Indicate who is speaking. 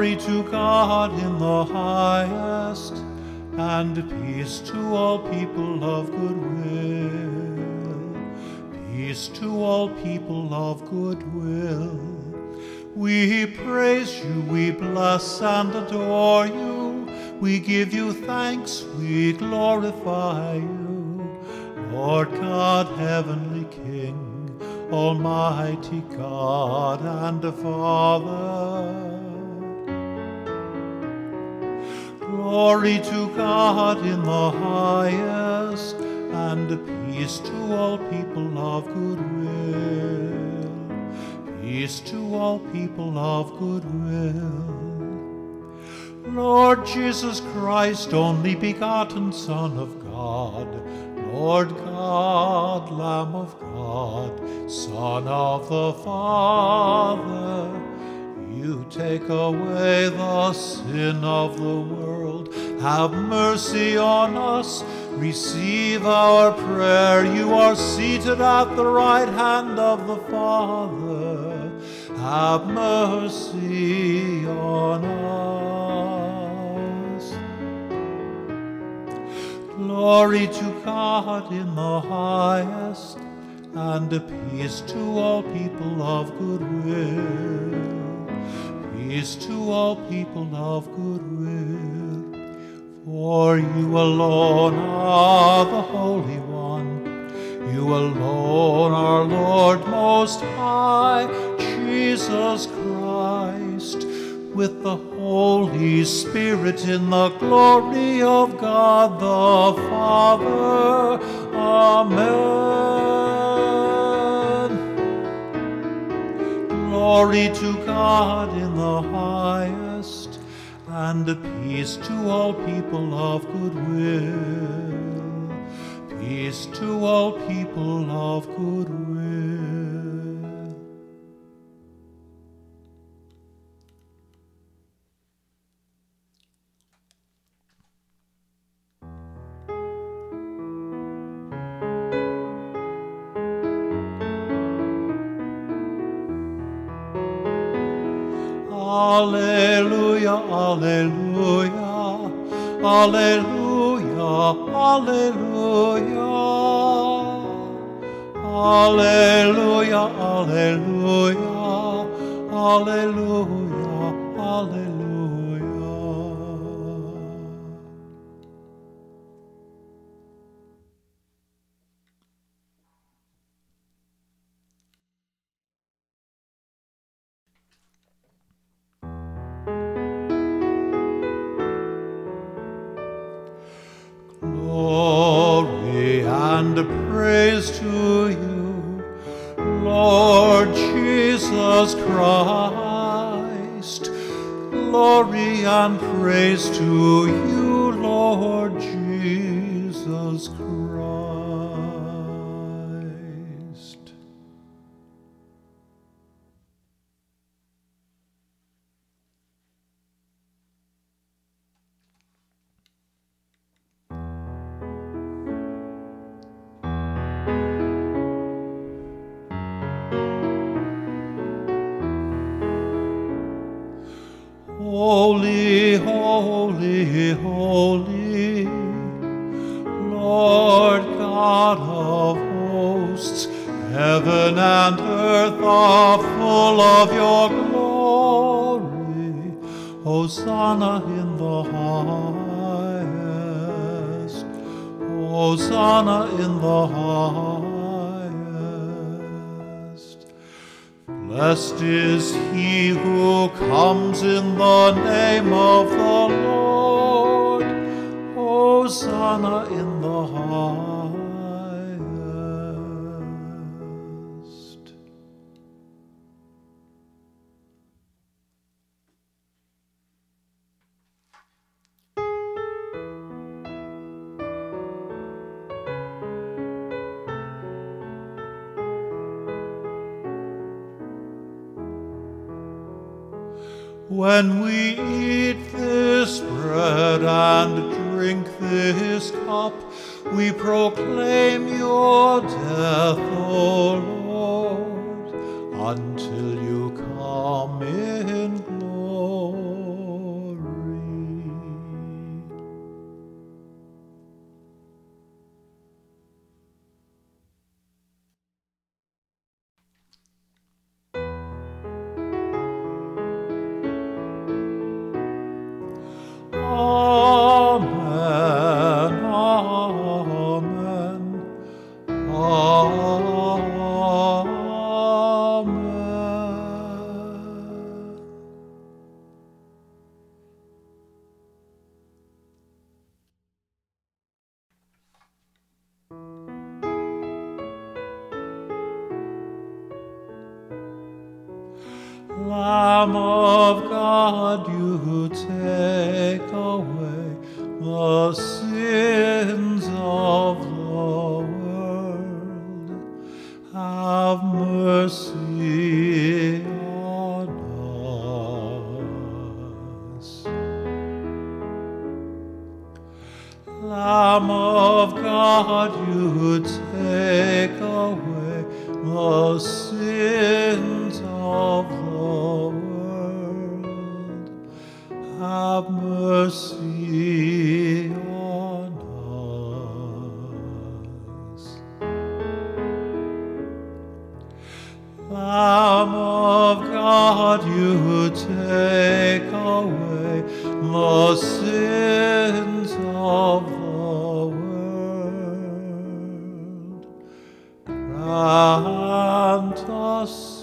Speaker 1: Glory to God in the highest, and peace to all people of good will. Peace to all people of good will. We praise you, we bless and adore you. We give you thanks, we glorify you. Lord God, heavenly King, Almighty God and Father. Glory to God in the highest, and peace to all people of good will. Peace to all people of good will. Lord Jesus Christ, only begotten Son of God, Lord God, Lamb of God, Son of the Father, you take away the sin of the world. Have mercy on us. Receive our prayer. You are seated at the right hand of the Father. Have mercy on us. Glory to God in the highest, and peace to all people of good will. Peace to all people of good will. For you alone are the Holy One. You alone are Lord Most High, Jesus Christ, with the Holy Spirit in the glory of God the Father. Amen. Glory to God in the highest, and peace to all people of good will. Peace to all people of good will. Alleluia, alleluia, alleluia, alleluia. Alleluia, alleluia, alleluia, alleluia. Glory and praise to you, Lord Jesus Christ. Glory and praise to you, Lord Jesus Christ. Holy, holy, holy, Lord God of hosts, heaven and earth are full of your glory. Hosanna in the highest. Hosanna in the highest. Blessed is he who comes in the name of the Lord. Hosanna in the highest. When we eat this bread and drink this cup, we proclaim your death, O Lord, until you come in glory. Lamb of God, you take away the sins of the world. Have mercy on us. Lamb of God, you take away the sins of the world. Have mercy on us. Lamb of God, you take away the sins of the world. Grant us